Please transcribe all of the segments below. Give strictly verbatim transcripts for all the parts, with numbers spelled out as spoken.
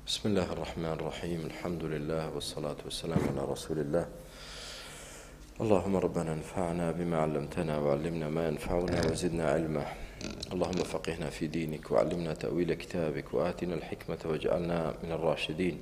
بسم الله الرحمن الرحيم الحمد لله والصلاة والسلام على رسول الله اللهم ربنا انفعنا بما علمتنا وعلمنا ما ينفعنا وزدنا علما اللهم فقهنا في دينك وعلمنا تأويل كتابك وآتنا الحكمة واجعلنا من الراشدين.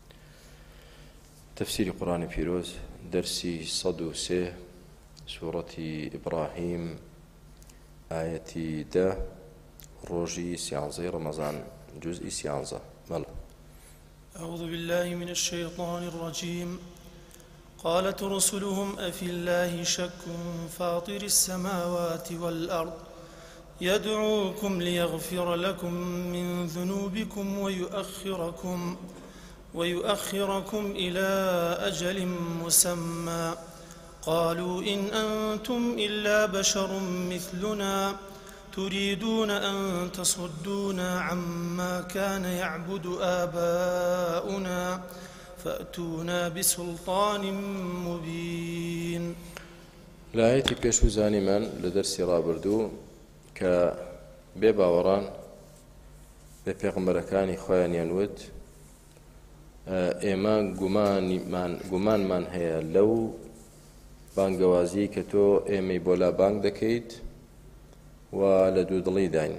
تفسير قرآن فيروز درسي صدو سه سورة إبراهيم آية ده روجي سيانزي رمضان جزء سيانزة ملا. أعوذ بالله من الشيطان الرجيم. قالت رسلهم أفي الله شك فاطر السماوات والأرض يدعوكم ليغفر لكم من ذنوبكم ويؤخركم ويؤخركم إلى أجل مسمى قالوا إن أنتم إلا بشر مثلنا تريدون أن تصدونا عما كان يعبد آباؤنا فأتونا بسلطان مبين. لآيتي بيشو زاني من لدرسي رابردو كبيباوران بپیغمبرەکانی خۆیانیان وت ئێمە گومانمان هەیە لەو بانگەوازی کە تۆ ئێمەی بۆ لا بانگ دەکەیت و لە دوو دڵی داین،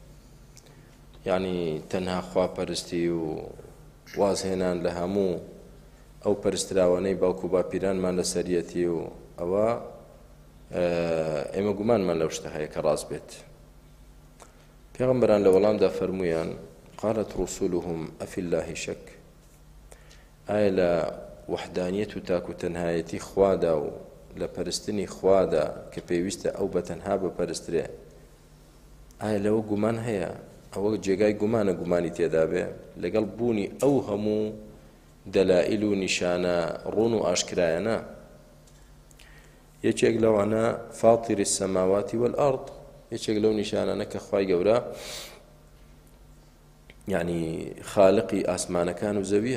یعنی تەنها خواپەرستی و وازهێنان لە هەموو ئەو پەرستراوانەی باوکو باپیرانمان لەسەریەتی و ئەوە ئێمە گومانمان لەو شتە هەیە کە ڕاست بێت. پێغەمبەران لە وەڵامدا فەرموویان قالت رسولهم ئەفی الله شەک، ئایا لە وەحدانیەت و تاک و تەنهایەتی خوادا و لە پەرستنی خوادا کە پێویستە ئەو بەتەنها بپەرسترێ ئایا لەوە گومان هەیە؟ ئەوە جێگای گومانە گومانی تێدا بێ لەگەڵ بوونی ئەو هەموو دەلائیل و نیشانە ڕوون و ئاشکرایەنە. یەکێک لەوانە فاتری السەماواتی والئەرض، یەکێک لەو نیشانانە کە خوای گەورە یعنی خالقی ئاسمانەکان و زەویە.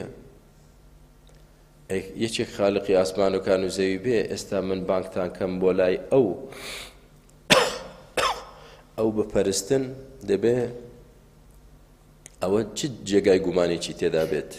یەکێک خالقی ئاسمانەکان و زەوی بێ ئێستا من بانگتان کەم بۆ لای ئەو ئەو بپەرستن دەبێ ئەوە چ جێگای گومانێکی تێدا بێت.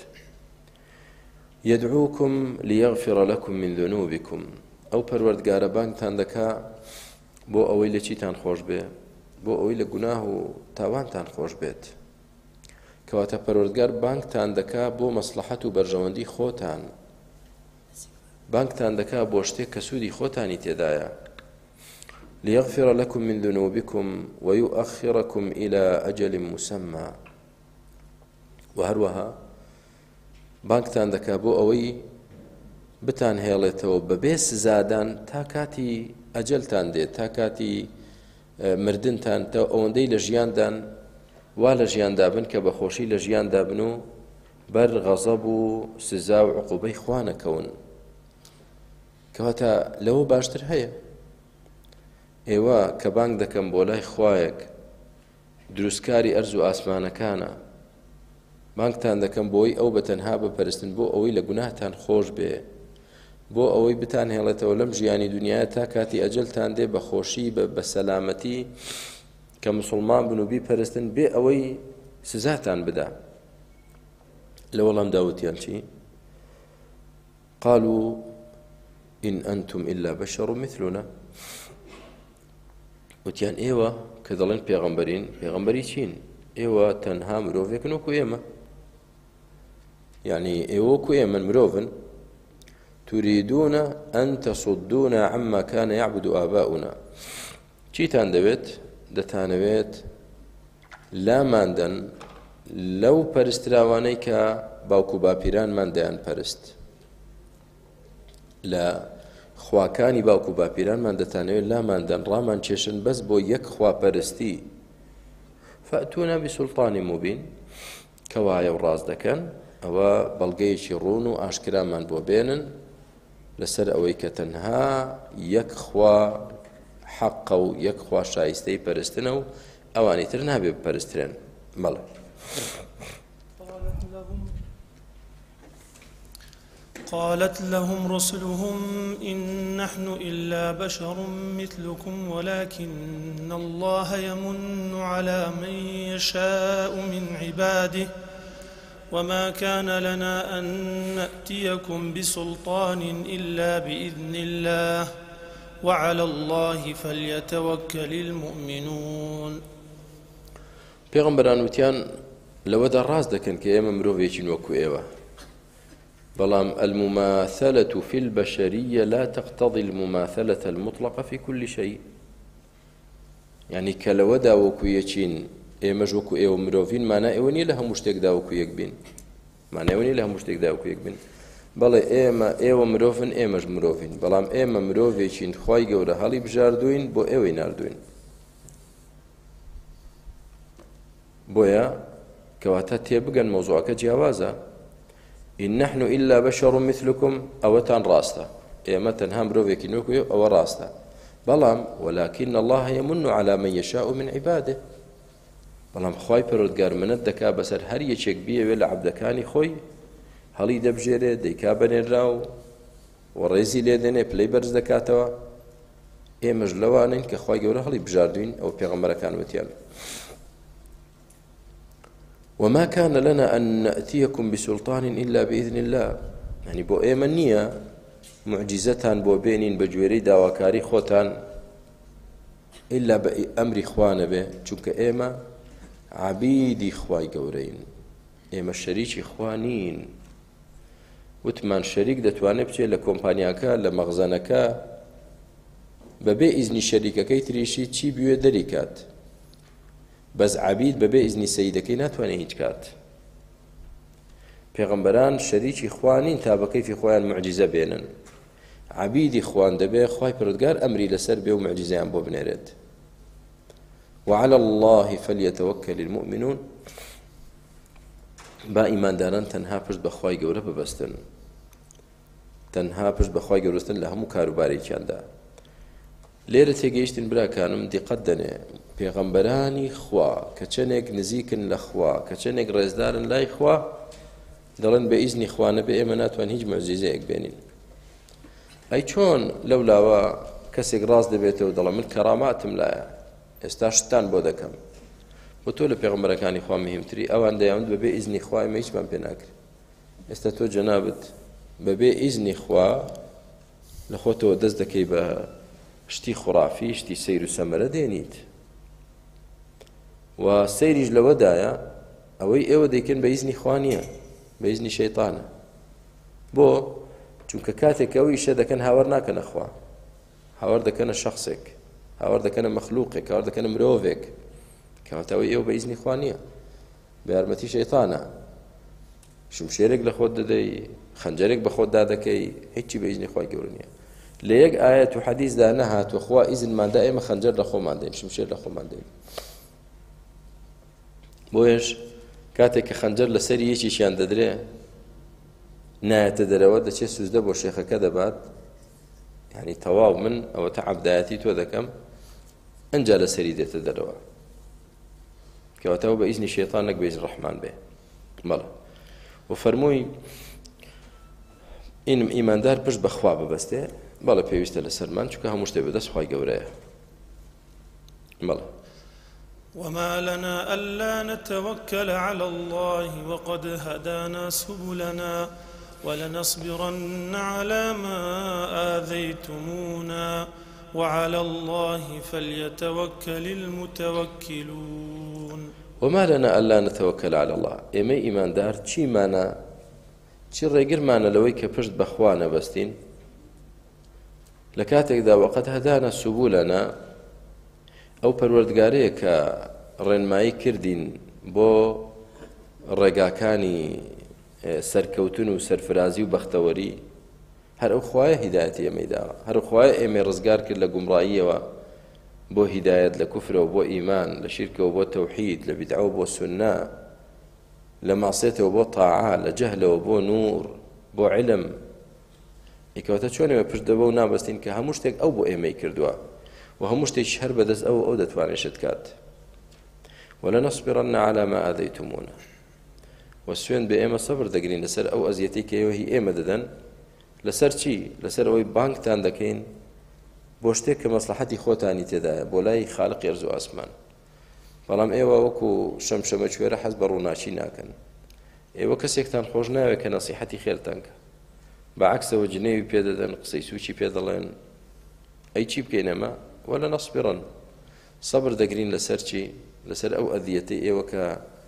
يدعوكم ليغفر لكم من ذنوبكم، ئەو پەروەردگارە بانگتان دەکا بۆ ئەوەی لە چیتان خۆش بێ، بۆ ئەوەی لە گوناه و تاوانتان خۆش بێت. کەواتە پەروەردگار بانگتان دەکا بۆ مەسلحەت و بەرژەوەندی خۆتان، بانگتان دەکا بۆ شتێک کە سوودی خۆتانی تێدایە. ليغفر لكم من ذنوبكم ويؤخركم إلى أجل مسمى، وهروها بانگتان دەکا بۆ ئەوەی بتان هێڵێتەوە بەبێ سزادان تا کاتی ئەجەلتان دێت، تا کاتی مردنتان، تا ئەوەندەی لە ژیاندان وا لە ژیاندا بن کە بەخۆشی لە ژیاندا بن و بەر غەزەب و سزا و عقوبەی خوا نەکەون. کەواتە لەوە باشتر هەیە ئێوە کە بانگ دەکەم بۆ لای خوایەک دروستکاری ئەرز و ئاسمانەکانە، بانگتان دەکەم بۆی ئەو بەتەنها بپەرستن بۆ ئەوەی لە گوناهتان خۆش بێ، بۆ ئەوەی بتان هێڵێتەوە لەم ژیانی دنیاە تا کاتی ئەجەلتان دێ بە خۆشی بە سەلامەتی کە موسڵمان بن و بیپەرستن بێ ئەوەی سزاتان بدا. لە وەڵام داوتیان چی؟ قالوا إن أنتم إلا بشر مثلنا، وتیان ئێوە کە دەڵێن پێغەمبەرین، پێغەمبەری چین؟ ئێوە تەنها مرۆڤێکن وەکو ئێمە، یعنی ئێوە وەکو ئێمە مرۆڤن. تريدون أن تصدونا عما كان يعبد آباؤنا، چیتان دەوێت؟ دەتانەوێت لاماندەن لەو پەرستراوانەی کە باوکو باپیرانمان دەیان پەرست، لە خواکانی باوکو باپیرانمان دەتانەوێت لاماندەن ڕامان کێشن بەس بۆ یەک خواپەرستی. فأتونا بسلطان مبين، کەوایە و ڕاست دەکەن ئەوە بەڵگەیەکی ڕوون و ئاشکرامان بۆ بێنن لەسەر ئەوەی کە تەنها یەک خوا حەقە و یەک خوا شایستەی پەرستنە و ئەوانی تر نابێ بپەرسترێن. بەڵێ. قالت لهم رسلهم إن نحن إلا بشر مثلكم ولكن الله يمن على من يشاء من عباده وما كان لنا أن نأتيكم بسلطان إلا بإذن الله وعلى الله فليتوكل المؤمنون. پێغەمبەران وتیان لەوەدا ڕاست دەکەن کە ئێمە مرۆڤێکین وەکو ئێوە، بەڵام المماثلة في البشرية لا تقتضي المماثلة المطلقة في كل شيء. يعني کە لەوەدا وەکو یەکین ئێمەش وەکو ئێوە مرۆڤین مانای ئێوە نییە لە هەموو شتێکدا وەکو یەک بین، مانای ئێوە نییە لە هەموو شتێکدا وەکو یەک بین. بەڵێ ئێمە ئێوە مرۆڤن ئێمەش مرۆڤین، بەڵام ئێمە مرۆڤێکین خوای گەورە هەڵی بژاردوین بۆ ئێوەی ناردوین. بۆیە کەواتە تێبگەن مەوزوعەکە جیاوازە. إن نحن إلا بشر مثلكم ئەوەتان ڕاستە، ئێمە تەنها مرۆڤێکی نوێکو ئەوە ڕاستە، بەڵام ولكن الله يمن على من يشاء من عباده. بەڵام خوای پەروەردگار منەت دەکا بەسەر هەر یەکێک بیەوێ لە عەبدەکانی خۆی هەڵی دەبژێرێ، دەیکا بەنێرا و وەڕێزی لێ دێنێ، پلەی بەرز دەکاتەوە. ئێمەش لەوانین کە خوای گەورە هەڵی بژاردوین، ئەو پێغەمبەرەکان وتیان. وما كان لنا أن نأتيكم بسلطان إلا بإذن الله. يعني بۆ ئێمە نییە معجزەتان بۆ بێنین بە گوێرەی داواکاری خۆتان إلا بە ئەمری خوانە بێ، چونکە ئێمە عەبیدی خوای گەورەین، ئێمە شەریکی خوا نین. وتمان شەریک دەتوانێت بچێت لە کۆمپانیاکە لە مەخزەنەکە بەبێ ئیزنی شەریکەکەی تریشی چی بوێ دەری کات، بەس عەبید بەبێ ئیزنی سەیدەکەی ناتوانێت هیچ کات. پێغەمبەران شەریکی خوا نین تا بە کەیفی خۆیان معجزە بێنن، عەبیدی خوان دەبێ خوای پەروەردگار ئەمری لەسەر بێ و معجزەیان بۆ بنێرێت. وعلى الله فليتوكل المؤمنون. با ئیمانداران تەنها پشت بە خوای گەورە ببەستن، تەنها پشت بە خوای گەورە ببەستن لە هەموو کاروبارێکیاندا. لێرە تێگەیشتن براکانم دیقەت دەنێ، پێغەمبەرانی خوا کە چەندێک نزیکن لە خوا، کە چەندێک ڕێزدارن لای خوا، دەڵێن بە ئیزنی خوا نەبێ ئێمە ناتوان هیچ معجزەیەک بێنین. ئەی چۆن لەولاوە کەسێک ڕاست دەبێتەوە دەڵێ من کەراماتم لایە، ئێستا شتان بۆ دەکەم. بۆ تۆ لە پێغەمبەرەکانی خوا مهمتری، ئەوان دەیانوت بەبێ ئیزنی خوا ئێمە هیچمان پێ ناکرێت. ئێستا تۆ جەنابەت بەبێ ئیزنی خوا لە خۆتەوە دەست دەکەی بە شتی خوڕافی، شتی سەیر و سەمەرە دێنیت. و سەیریش لەوەدایە ئەوەی ئێوە دەیکەن بە ئیزنی خوا نییە، بە ئیزنی شەیطانە. بۆ چونکە کاتێک ئەوەی شە دەکەن هاوار ناکەنە خوا، هاوار دەکەنە شەخصێک، هاوار دەکەنە مەخلووقێک، هاوار دەکەنە مرۆڤێک، کەواتە ئەوەی ئێوە بە ئیزنی خوا نییە، بە یارمەتی شەیطانە. شمشێرێک لە خۆت دەدەی، خەنجەرێک بە خۆت دادەکەی، هیچی بە ئیزنی خوای گەورە نییە. لە یەک ئایەت و حەدیثدا نەهاتوە خوا ئیزنماندا ئێمە خەنجەر لە خۆمان دەین، شمشێر لە خۆمان دەین. بۆیەش کاتێک کە خەنجەر لەسەری یەکیشیان دەدرێ نایەتە دەرەوە، دەچێت سوزدە بۆ شێخەکە دەبات، یعنی تەواو من ئەوەتە عەبدایەتی تۆ دەکەم، ئەنجا لەسەری دێتە دەرەوە، کەواتەوە بە ئیزنی شەیطان نەک بە ئیزنی ڕەحمان بێ. بەڵێ و فەرمووی ئینم ئیماندار پشت بەخوا ببەستێ، بەڵێ پێویستە لەسەرمان، چونکە هەموو شتێ بەدەست خوای گەورەیە. بەڵێ وما لنا ألا نتوكل على الله وقد هدانا سبلنا ولنصبرن على ما آذيتمونا وعلى الله فليتوكل المتوكلون. وما لنا ألا نتوكل على الله. ئێمە ئیماندار چیمانە، چی ڕێگرمانە لەوەی کە پشت بەخوا نەبەستین لە کاتێکدا وەقەد هەدانە سوبولەنا، ئەو پەروەردگارەیە کە ڕێنمایی کردین بۆ ڕێگاکانی سەرکەوتن و سەرفرازی و بەختەوەری، هەر ئەو خوایە هیدایەتی ئێمەی داوە، هەر ئەو خوایە ئێمەی ڕزگار کرد لە گومڕاییەوە بۆ هیدایەت، لە کوفرەوە بۆ ئیمان، لە شیرکەوە بۆ تەوحید، لە بیدعەوە بۆ سونە، لە ماسێتەوە بۆ تاعا، لە جەهلەوە بۆ نور، بۆ علم. ئیکەواتە چۆن ئێمە پشت دەبە و نابەستین کە هەموو شتێک ئەو بۆ ئێمەی کردووە و هەموو شتێک هەر بەدەست ئەو ئەو دەتوانێت کات. ولنصبرن على ما آذيتمونا. و سوێن بە ئێمە سەبر دەگرین لەسەر ئەو ئەزیەتەی کە ئێوە هی ئێمە دەدەن. لەسەر چی؟ لەسەر ئەوەی بانگتان دەکەین بۆ شتێک کە مەسلحەتی خۆتانی تێدایە، بۆ لای خالق ئەرز و ئاسمان. بەڵام ئێوە وەکو شەمشەمە کوێرە حەز بە ڕووناچی ناکەن، ئێوە کەسێکتان خۆش ناوێت کە نەسیحەتی خێرتان کە بەعکسەوە جنێوی پێدەدەن قسەی سوچی پێ دەڵێن ئەی چی بکەین ئەمە وەلا نەسبیڕن سەبر دەگرین لەسەر چی لەسەر ئەو ئەذیەتەی ئێوە کە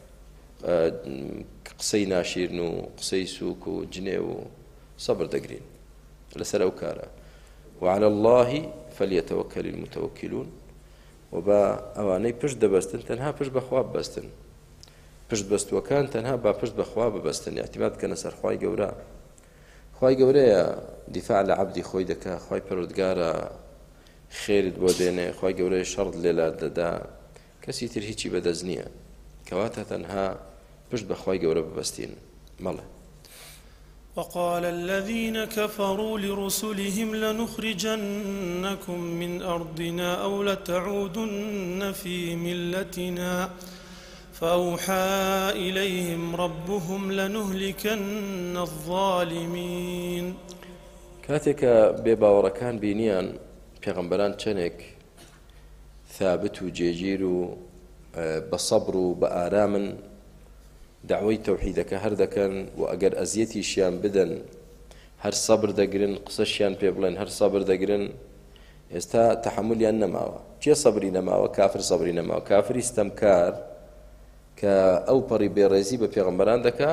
قسەی ناشیرن و قسەی سووک و جنێ و سەبر دەگرین لەسەر ئەو کارە وعلى الله فليتوكل المتوكلون وبا ئەوانەی پشت دەبەستن تەنها پشت بەخوا ببەستن پشت بەستووەکان تەنها با پشت بەخوا ببەستن اعتیماد بکەنە سەر خوای گەورە خوای گەورەیە دیفاع لە عەبدی خۆی دەکا خوای پەروەردگارە خێرت بۆ دێنێ خوای گەورەی شەڕت لێلات دەدا کەسی تر هیچی بەدەست نییە کەواتە تەنها پشت بەخوای گەورە ببەستین مەڵێ وقال الذين كفروا لرسلهم لنخرجنكم من أرضنا أو لتعودن في ملتنا فأوحى إليهم ربهم لنهلكن الظالمين كاتك بباوركان بينيان پیغمبران چنێک ثابت و جێگیر و بەسەبر و بە ئارامن دعوەی تەوحیدەکە هەر دەکەن و ئەگەر ئەزیەتیشیان بدەن هەر سەبر دەگرن قسەشیان پێ بڵێن هەر سەبر دەگرن ئێستا تەحملیان نەماوە چیە سەبری نەماوە کافر سەبری نەماوە کافری ستەمکار کە ئەو پەڕی بێڕێزی بە پێغەمبەران دەکا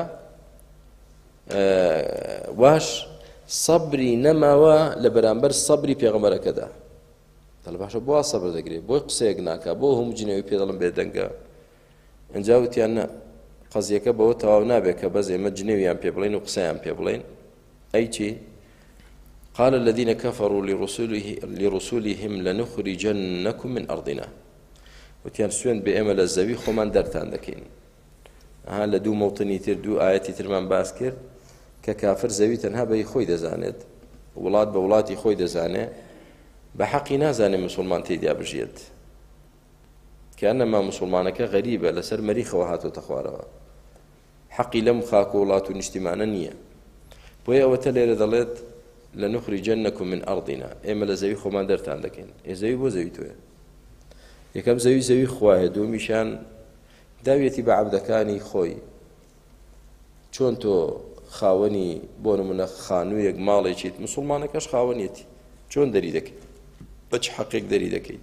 واش سەبری نەماوە لە بەرامبەر سەبری پێغەمبەرەکەدا دەڵێ باشە بۆ سەبر دەگرێت بۆی قسەیەک ناکا بۆ هەموو جنێوی پێ دەڵم بێدەنگە ئەنجا وتیان نە قەزیەکە بەوە تەواو نابێت کە بەس ئێمە جنێویان پێ بڵێن و قسەیان پێ بڵێن ئەی چی قال الذين كفروا لرسوله لرسولهم لنخرجنكم من أرضنا وتیان سوێن بە ئێمە لە زەوی خۆمان دەرتان دەکەین ها لە دوو مەوتنی تر دوو ئاەتی ترمان باس کرد کە کافر زەوی تەنها بەی خۆی دەزانێت وڵات بە وڵاتی خۆی دەزانێت بە حەقی نازانێت مسلمان تێیدا بژێت کەئەنەما مسلمانەکە غەریبە لەسەر مەریخەوە هاتۆتە خوارەوە حەقی لەم خاک و وڵات و نیشتیمانە نییە بۆیە ئەوەتە لێرە دەڵێت لنخرجنكم من أرضنا ئێمە لە زەوی خۆمان دەرتان دەکەین ئێ زەوی بۆ زەوی تۆیە یەکەم زەوی زەوی خوایە دومیشان داوێتی بە عەبدەکانی خۆی چۆن تۆ خاوەنی بۆ نمونە خانوویەک ماڵێکیت مسلمانەکەش خاوەنیەتی چۆن دەری دەکەیت بە چ حەقێک دەری دەکەیت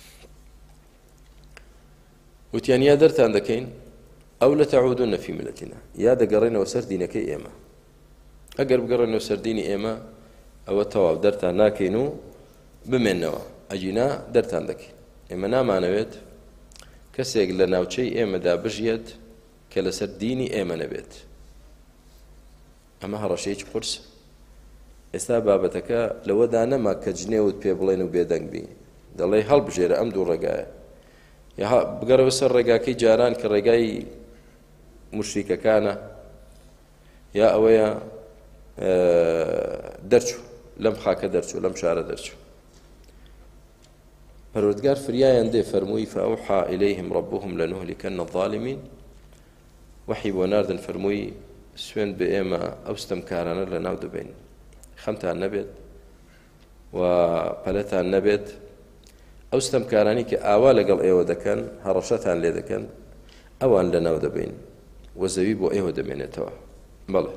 وتیان یا دەرتان دەکەین ئەو لە تەعودون فی ملەتینا یا دەگەڕێنەوە سەر دینەکەی ئێمە ئەگەر بگەڕێنەوە سەر دینی ئێمە ئەوە تەواو دەرتان ناکەین و بمێنەوە ئەجینا دەرتان دەکەین ئێمە نامانەوێت کەسێک لە ناوچەی ئێمەدا بژێت کە لەسەر دینی ئێمە نەبێت ئەمە هەڕەشەیەکی قورسە ئێستا بابەتەکە لەوەدا نەما کە جنێوت پێ بڵێن و بێدەنگ بی دەڵێ هەڵبژێرە ئەم دوو ڕێگایە یا بگەڕەوە سەر ڕێگاکەی جاران کە ڕێگای موشریکەکانە یا ئەوەیە دەرچوو لەم خاکە دەرچوو لەم شارە دەرچوو پەروەردگار فریایان دێ فەرمووی فەئەوحا ئیلەیهم ڕەبوهم لەنوهلیکەنە الظالمین وحی بۆ ناردن فەرمووی سوێن بە ئێمە ئەو ستەمکارانە لە ناو دەبین خەمتان نەبێت و پەلەتان نەبێت ئەو ستەمکارانی کە ئاوا لەگەڵ ئێوە دەکەن هەڕەشەتان لێ دەکەن ئەوان لە ناو دەبین و زەوی بۆ ئێوە دەمێنێتەوە بەڵێ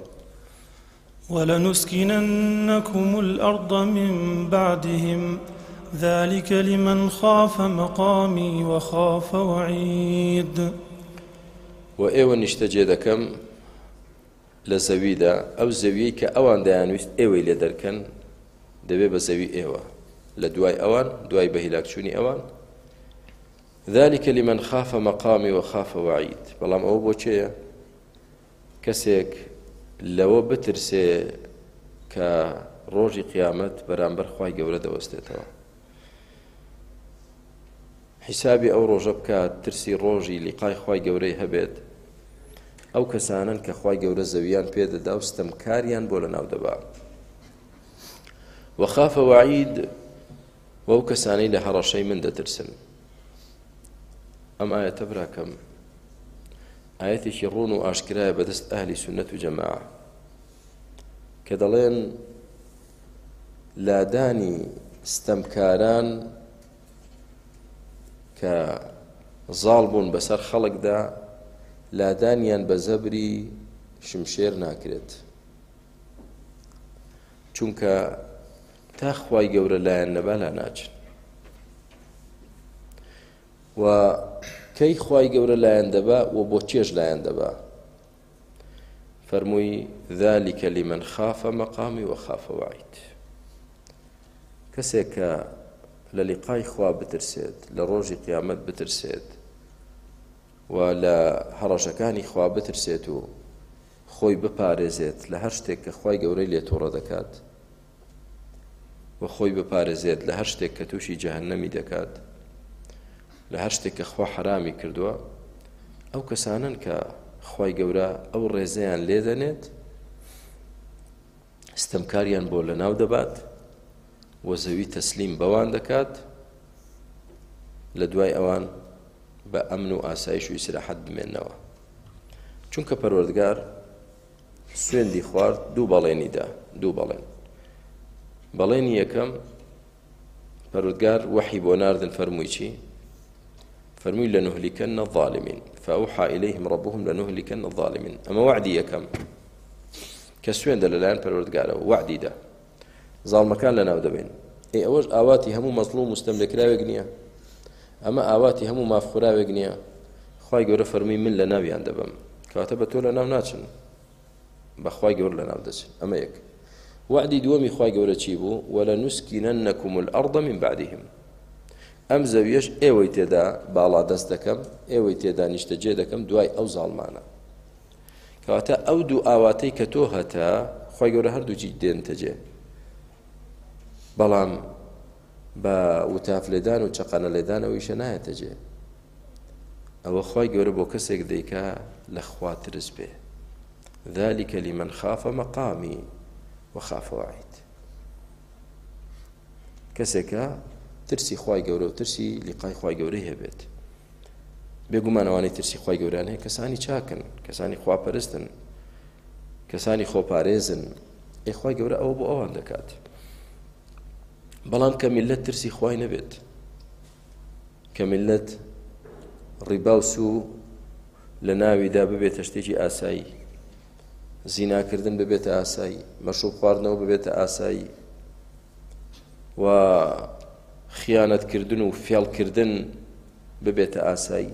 ولنسكننكم الأرض من بعدهم ذلك لمن خاف مقامي وخاف وعيد وإيوة نشتجي دكم لزويدا أو زوي كأوان ديانويست إيوة لدركن دبي بزوي إيوة لدواي أوان دواي بهلاكشوني أوان ذلك لمن خاف مقامي وخاف وعيد بلام أو بوشيا كسيك لەوە بترسێ کە ڕۆژی قیامەت بەرامبەر خوای گەورە دەوەستێتەوە حیسابی ئەو ڕۆژە بکات ترسی ڕۆژی لیقای خوای گەورەی هەبێت ئەو کەسانن کە خوای گەورە زەویان پێدەدا و ستەمکاریان بۆ لەناو دەبا وەخافە وەعید وەو کەسانەی لە هەڕەشەی من دەترسن ئەم ئایەتە براکەم ئاەتێکی ڕوون و ئاشکرایە بەدەست ئەهلی سونەت و جەماعە کە دەڵێن لادانی ستەمکاران کە زاڵ بوون بەسەر خەڵکدا لادانیان بە زەبری شمشێر ناکرێت چونکە تا خوای گەورە لایەن نەبا لا ناچن و کەی خوای گەورە لایەن دەبا و بۆ چێش لایەن دەبا فەرمووی ذلك لمن خاف مقامی و خاف وعید کەسێک کە لە لیقای خوا بترسێت لە ڕۆژی قیامەت بترسێت و لە هەڕەشەکانی خوا بترسێت و خۆی بپارێزێت لە هەر شتێک کە خوای گەورەی لێ تووڕە دەکات و خۆی بپارێزێت لە هەر شتێک کە تووشی جەهەنەمی دەکات لە هەر شتێک کە خوا حرامی کردووە ئەو کەسانن کە خوای گەورە ئەو ڕێزەیان لێ دەنێت ستەمکاریان بۆ لەناو دەبات و زەوی تەسلیم بەوان دەکات لە دوای ئەوان بە ئەمن و ئاسایش و ئیسراحەت بمێننەوە چونکە پەروەردگار سوێندی خوارد دوو بەڵێنی دا دوو بەڵێن بەڵێنی یەکەم پەروەردگار وحی بۆ ناردن فەرمووی چی فەرمووی لەنوهلیکەنە الظالمین فأوحى إليهم ربهم لنهلكن الظالمين أما وعدي يكم كسوين دلالان پروردگارا وعدي دا ظالم كان لنا ودبين اي اوج آواتي همو مظلوم مستملك لا وقنيا اما آواتي همو مافخورا وقنيا خواهي قورا فرمي من لنا بيان دبم كاتبتو لنا وناتشن بخواهي قورا لنا ودسن اما يك وعدي دوامي خواهي قورا تشيبو ولنسكننكم الأرض من بعدهم ئەم زەویەش ئێوەی تێدا باڵا دەست دەکەم ئێوەی تێدا نیشتەجێ دەکەم دوای ئەو زاڵمانە کەواتە ئەو دوو ئاواتەی کە تۆ هەتا خۆی گەورە هەردووچی دێنتە جێ بەڵام بە وتاف لێدان و چەقانە لێدانەوەیشە نایەتە جێ ئەوە خۆی گەورە بۆ کەسێک دەیکا لە خوا ترس بێ ذلك لمن خاف مقامی وخاف وعید کەسێکە ترسی خوای گەورە و ترسی لیقای خوای گەورەی هەبێت بێگومانەوانەی ترسی خوای گەورەیان هەیە کەسانی چاکن کەسانی خواپەرستن کەسانی خۆپارێزن ئێ خوای گەورە ئەوە بۆ ئەوان دەکات بەڵام کە میلەت ترسی خوای نەبێت کە میلەت ڕیبا و سوو لە ناویدا ببێتە شتێکی ئاسایی زیناکردن ببێتە ئاسایی مەشروب خواردنەوە ببێتە ئاسایی و خیانەتکردن و فێڵکردن ببێتە ئاسایی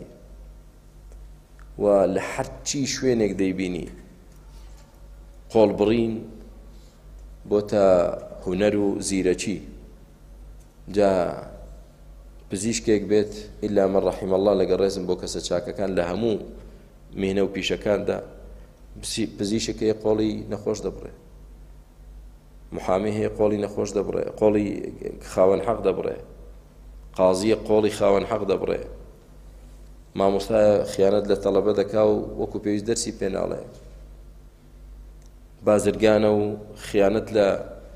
و لە هەرچی شوێنێک دەیبینی قۆڵبڕین بۆتە هونەر و زیرەکی جا پزیشکێک بێت ئیلا من ڕەحیم الله لەگە ڕێزم بۆ کەسە چاکەکان لە هەموو مێنە و پیشەکاندا پزیشکەیە قۆڵی نەخۆش دەبڕێ محامی هەیە قۆڵی نەخۆش دەبڕێ قۆڵی خاوەن حەق دەبڕێ قازیە قۆڵی خاوەن حەق دەبڕێ مامۆستایە خیانەت لە تەڵەبە دەکا و وەکو پێویست دەرسی پێ ناڵێ بازرگانە و خیانەت لە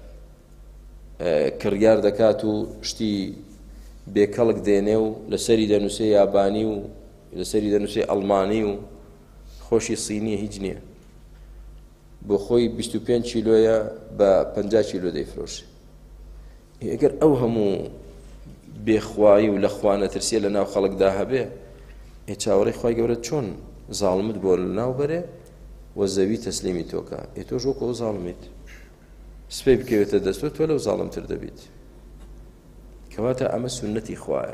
کڕیار دەکات و شتی بێکەڵک دێنێ و لەسەری دەنووسێ یابانی و لەسەری دەنووسێ ئەڵمانی و خۆشی سینیە هیچ نییە بۆ خۆی بیست و پێنج کیلۆیە بە پەنجا کیلۆ دەیفرۆشێ ئەگەر ئەو هەموو بێخوایی و لە خوا نەترسیە لە ناو خەڵکدا هەبێ ئێ چاوەڕێی خوای گەورە چۆن زاڵمت بۆ لەناو بەرێ و زەوی تەسلیمی تۆکە ئێ تۆش وەکو ئەو زاڵمیت سپێ بکەوێتە دەست تۆ لەو زاڵمتر دەبیت کەواتە ئەمە سونەتی خوایە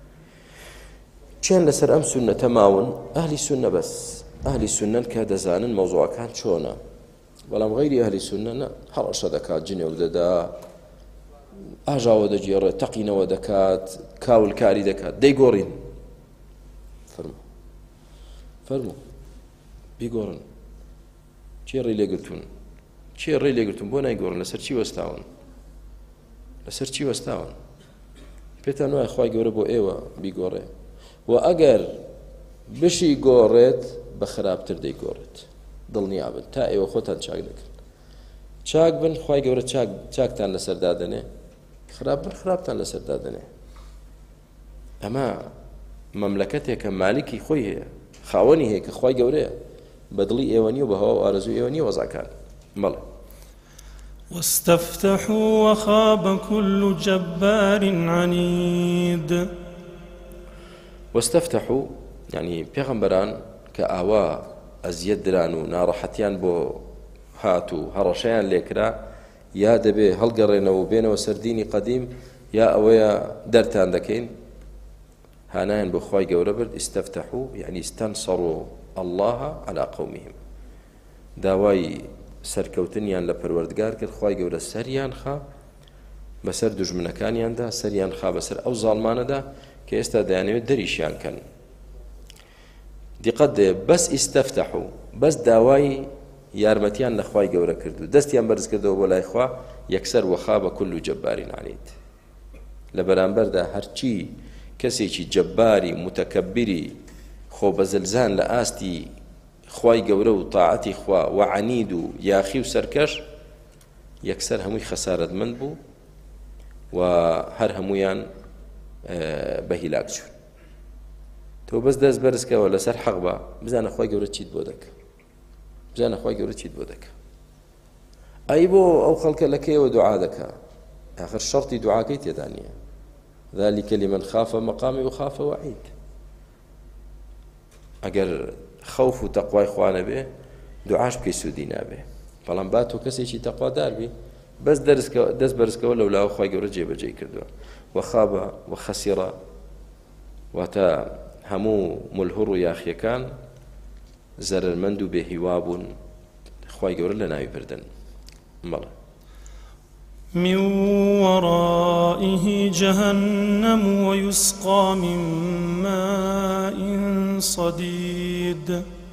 چێن لەسەر ئەم سونەتە ماون ئەهلی سونە بەس ئەهلی سونەن کە دەزانن مەوزوعەکان چۆنە بەڵام غەیری ئەهلی سونە نە هەڕەشە دەکات جنێو دەدا ئاژاوە دەگێڕێت تەقینەوە دەکات کاولکاری دەکات دەیگۆڕین فەرموو فەرموو بیگۆڕن چێ ڕێی لێگرتوون چێ ڕێی لێگرتوون بۆ نایگۆڕن لەسەر چی وەستاون لەسەر چی وەستاون پێتان وایە خوای گەورە بۆ ئێوە بیگۆڕێ و ئەگەر بشی گۆڕێت بە خراپتر دەیگۆڕێت دڵنیا بن تا ئێوە خۆتان چاک دەکەن چاک بن خوای گەورە چاک چاکتان لەسەر دادەنێ خراپ بن خراپتان لەسەر دادەنێ ئەمە مەملەکەتێکە مالکی خۆی هەیە خاوەنی هەیە کە خوای گەورەیە بە دڵی ئێوە نیە و بە هەوا و ئارەزوی ئێوە نیە وەزعەکان بەڵێ واستفتحوا وخاب كل جبار عنيد واستفتحوا يعني پیغمبران كأوا ئەزیەت دران و ناڕەحەتیان بۆ هات و هەڕەشەیان لێکرا یا دەبێ هەڵگەڕێنەوە و بێنەوە سەردینی قەدیم یا ئەوەیە دەرتان دەکەین هانایان بۆ خوای گەورە برد ئیستەفتەحوو یعنی ئیستەنسەڕوا الله عەلا قەومهم داوای سەرکەوتنیان لە پەروەردگار کرد خوای گەورە سەریان خا بەسەر دوژمنەکانیاندا سەریان خا بەسەر ئەو زاڵمانەدا کە ئێستا دەیانەوێت دەریشیان کەن دیقەت دێ بەس ئیستەفتەحوو بەس داوای یارمەتیان لە خوای گەورە کرد و دەستیان بەرز کردەوە بۆ لای خوا یەکسەر وەخابە کولو جەبارین عنید لە بەرامبەردا هەرچی کەسێکی جەباری متەکەبیری خۆ بەزلزان لە ئاستی خوای گەورە و تاعەتی خوا و عنید و یاخی و سەرکەش یەکسەر هەمووی خەسارەتمەند بوو و هەر هەموویان بە هیلاک چوون تۆ بەس دەست بەرزکەوە لەسەر حەق بە بزانە خوای گەورە چیت بۆ دەکە بزانە خوای گەورە چیت بۆ دەکە ئەی بۆ ئەو خەڵکە لە کێوە دوعا دەکا آخر شەرتی دوعاکەی تێدا نییە ذلك لمن خاف مقامي وخاف وعيد ئەگەر خەوف و تەقوای خوا نەبێ دوعاش بکەی سوودی نابێ بەڵام با تۆ کەسێکی تەقوادار بی بەس دەست بەرزکەوە لەولاوە خوای گەورە جێبەجێی کردووە وەخابە وەخەسیڕە واتە هەموو ملهوڕ و یاخیەکان زەرمەند و بێهیوا بوون خوای گەورە لە ناوی بردن بەڵێ من ورائه جهنم ويسقى من ماء صديد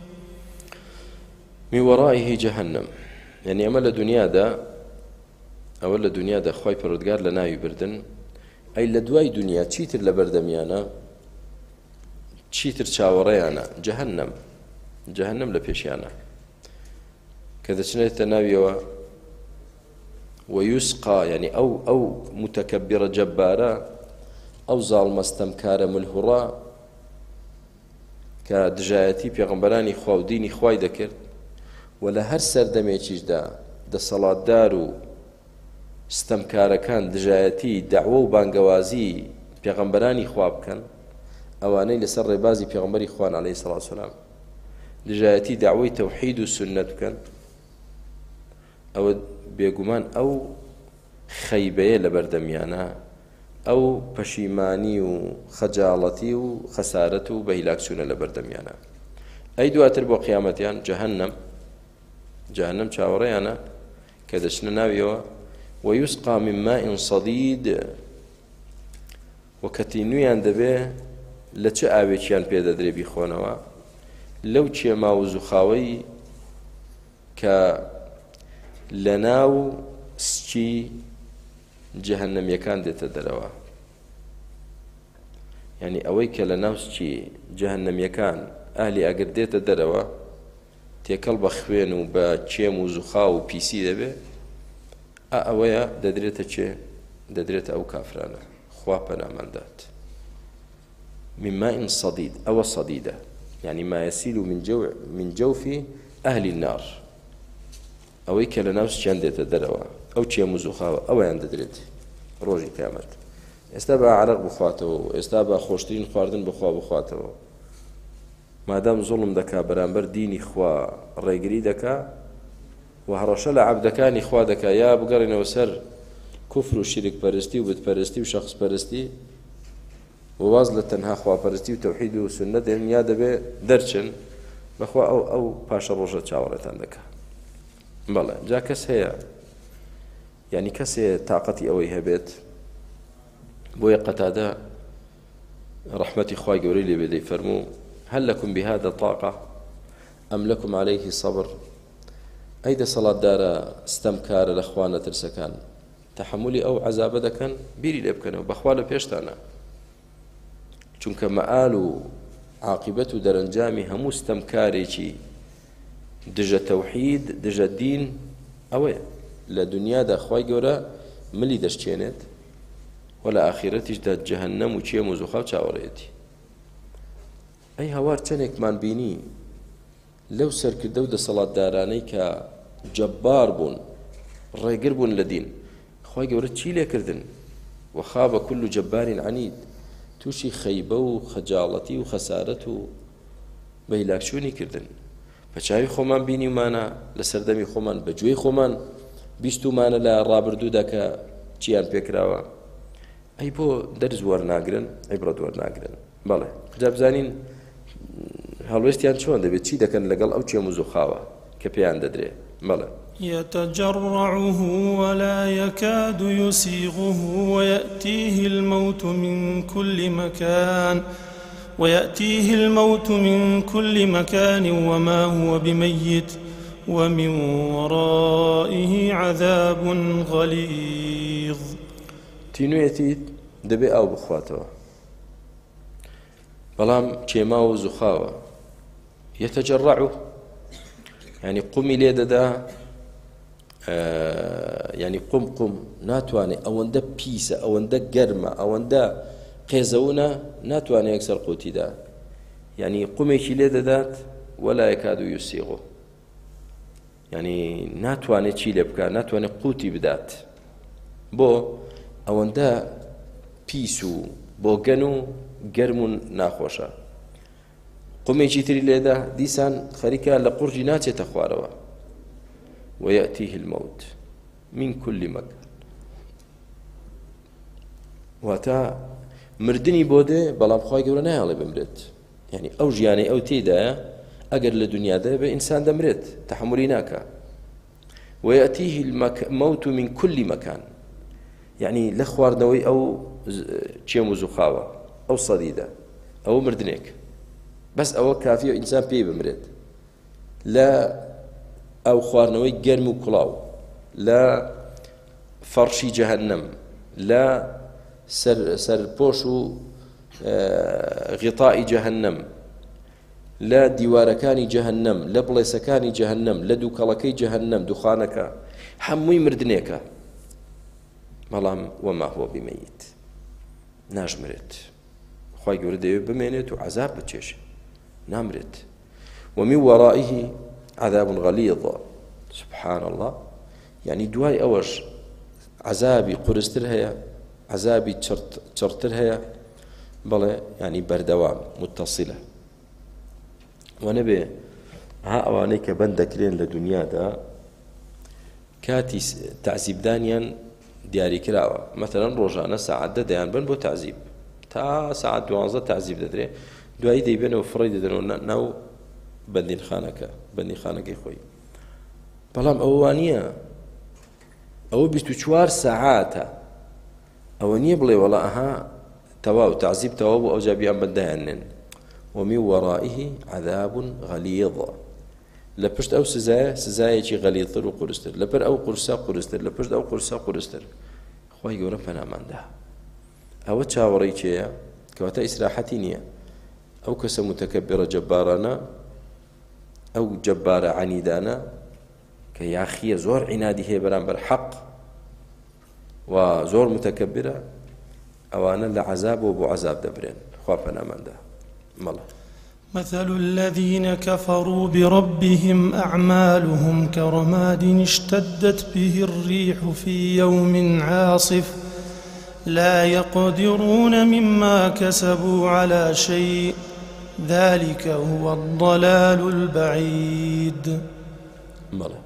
من ورائه جهنم يعني أما لدنيا دا أو لدنيا دا خواي پروردگار لناوي بردن أي لدواي دنيا چيتر لبردميانا چيتر چاوريانا جهنم جهنم لپیشیانا كذا چنيت ناوي ويسقى يعني أو أو متكبرة جبارة أو ظالم استمكارة ملهرة كدجايتي بيغمبراني خوا وديني خواي دكرت ولا هر سردميچيش دا دا صلاة دارو استمكارة كان دجايتي دعوة وبانقوازي بيغمبراني خوا بكن أواني لسر ربازي بيغمبري خوان عليه الصلاة والسلام دجايتي دعوة توحيد والسنة بكن أو بێگومان ئەو خەیبەیە لە بەردەمیانە ئەو پەشیمانی و خەجاڵەتی و خەسارەت و بەهیلاکچوونە لە بەردەمیانە ئەی دواتر بۆ قیامەتیان جەهەنەم جەهەنەم چاوەڕێیانە کە دەچنە ناویەوە ويسقى من ماء صديد وەکەتی نویان دەبێ لە چه ئاوێکیان پێدەدرێ بیخۆنەوە لەو چێما و زوخاوەی کە لەناو سچی جەهەنەمیەکان دێتە دەرەوە یعنی ئەوەی کە لەناو سچی جەهەنەمیەکان ئاهلی ئەگەر دێتە دەرەوە تێکەڵ بە خوێن و بە چێم و زوخاو و پیسی دەبێ ئەوەیە دەدرێتە چێ دەدرێتە ئەو کافرانە خوا پەنامەندات من ماء صديد أو صديدة يعني ما يسيل من جو من جوف أهل النار ئەوەی کە لە ناوسچیان دێتە دەرەوە ئەو چێم و زوخاوە ئەوەیان دەدرێت ڕۆژی قیامەت ئێستا بە عەرەق بخواتەوە ئێستا بە خۆشترین خواردن بخوا بخواتەوە مادام زوڵم دەکا بەرامبەر دینی خوا ڕێگری دەکا و هەڕەشە لە عەبدەکانی خوا دەکا یا بگەڕێنەوە سەر کوفر و شیرک پەرستی و بتپەرستی و شەخص پەرستی و واز لە تەنها خواپەرستی و تەوحید و سوننەت یا دەبێ دەرچن بەخوا ئەو ئەو پاشە ڕۆژە چاوەڕێتان دەکا بەڵێ جا کەس هەیە یعنی کەسێ تااقەتی ئەوەی هەبێت بۆیە قەتادە ڕەحمەتی خوای گەورەی لێ بێ دەیفەرموو هەل لەکم بهذا طاقة ئەم لەکم عليه صبر ئەی دەسەڵاتدارە ستەمکارە لە خوا نەترسەکان تەحەمولی ئەو عەزابە دەکەن بیری لێ بکەنەوە بەخوا لە پێشتانە چونکە مەئال و عاقبەت و دەرەنجامی هەموو ستەمکارێکی دژە تەوحید دژە دین ئەوەیە لە دنیادا خوای گەورە ملی دەشتێنێت و لە ئاخیرەتیشدا جەهەنەم و چێم و زوخاو چاوەڕێتی ئەی هەوار چەندێکمان بینی لەو سەرکردە و دەسەڵاتدارانەی کە جەبار بوون ڕێگر بوون لە دین خوای گەورە چی لێکردن وەخابە كل جەبار عنید تووشی خەیبە و خەجاڵەتی و خەسارەت و بەهیلاکچوونی کردن بە چاوی خۆمان بینیمانە لە سەردەمی خۆمان بە گوێی خۆمان بیستومانە لە ڕابردوودا کە چیان پێکراوە ئەی بۆ دەرز وەرناگرن عیبرەت وەرناگرن بەڵێ جا بزانین هەڵوێستیان چۆن دەبێت چی دەکەن لەگەڵ ئەو چێم و زوخاوە کە پێیان دەدرێ بەڵێ يتجرعه ولا يكاد يسيغه ويأتيه الموت من كل مكان ويأتيه الموت من كل مكان وما هو بميت ومن ورائه عذاب غليظ تینوێتی دەبێ ئەو بخواتەوە بەڵام چێما و زوخاوە يتجرعه يعني قومی لێ دەدا يعني قم قم ناتوانێ ئەوەندە پیسە ئەوەندە گەرمە ئەوەندە قێزەونە ناتوانێ یەکسەر قوتیدا يعني قومێکی لێ دەدات ولا يكاد يسيغه يعني ناتوانێت چی لێ بکات ناتوانێت قوتی بدات بۆ ئەوەندە پیس و بۆ گەن و گەرم و ناخۆشە قومێکی تری لێدا دیسان خەریکە لە قورجی ناچێتە خوارەوە ويأتيه الموت من كل مكان واتا مردنی بۆ دێ بەڵام خوای گەورە نایڵێ بمرێت یعنی ئەو ژیانەی ئەو تێدایە ئەگەر لە دنیادا بە ئینسان دەمرێت تەحملی ناکە ويأتيه الموت من كل مكان يعني لە خواردنەوەی ئەو چێم و زوخاوە ئەو سەدیدە ئەو مردنێک بەس ئەوە کافیە ئینسان پێی بمرێت لە ئەو خواردنەوەی گەرم و کوڵاو لە فەرشی جەهەنەم لە سەرپۆش و غیتائی جەهەنەم لە دیوارەکانی جەهەنەم لە بڵێسەکانی جەهەنەم لە دووکەڵەکەی جەهەنەم دوخانەکە هەمووی مردنێکە بەڵام وەما هو بمەیت ناژمرێت خوای گەورە دەوێت بمێنێت و عەزاب بچێشێت نامرێت ومن ورائه عذاب غليظ سبحان الله يعني دوای ئەوەش عذابی قورستر هەیە عذابی چڕتر هەیە بەڵێ يعني بەردەوام متصلة وەنەبێ ها ئەوانەی کە بەند دەکرێن لە دنیادا کاتی تعزیبدانیان دیاری کراوە مثلا ڕۆژانە ساعات دە دەیان بن بۆ تعزیب تا ساعت دوانزە تعزیب دەدرێ دوایی دەیبێنەوە فڕی دەدەنەوە ناو بەندین خانەکە بەندین خانەکەی خۆی بەڵام ئەوە نییە ئەوە بیست و چوار ساعاتە ئەوە نییە بڵێ وەڵا ئەها تەواو تعزیب تەواو بۆ ئەو جابیان بەندایانێن ومن ورائه عذاب غليظ لە پشت ئەو سزایە سزایەکی غەلیظتر و قورستر لەبەر ئەو قورسا قورستر لە پشت ئەو قورسا قورستر خوای گەورە پەناماندا ئەوە چاوەڕێی چێیە کەواتە ئیسراحەتی نییە ئەو کەسە متەکەبیرە جەبارانە ئەو جەبارە عنیدانە کە یاخیە زۆر عنادی هەیە بەرامبەر حەق و زۆر متەکەبیرە ئەوانە لە عەزاب و بۆ عەزاب دەبرێن خوا پەناماندا مەڵە مثل الذين كفروا بربهم أعمالهم كرماد اشتدت به الريح في يوم عاصف لا يقدرون مما كسبوا على شيء ذلك هو الضلال البعيد مەڵێ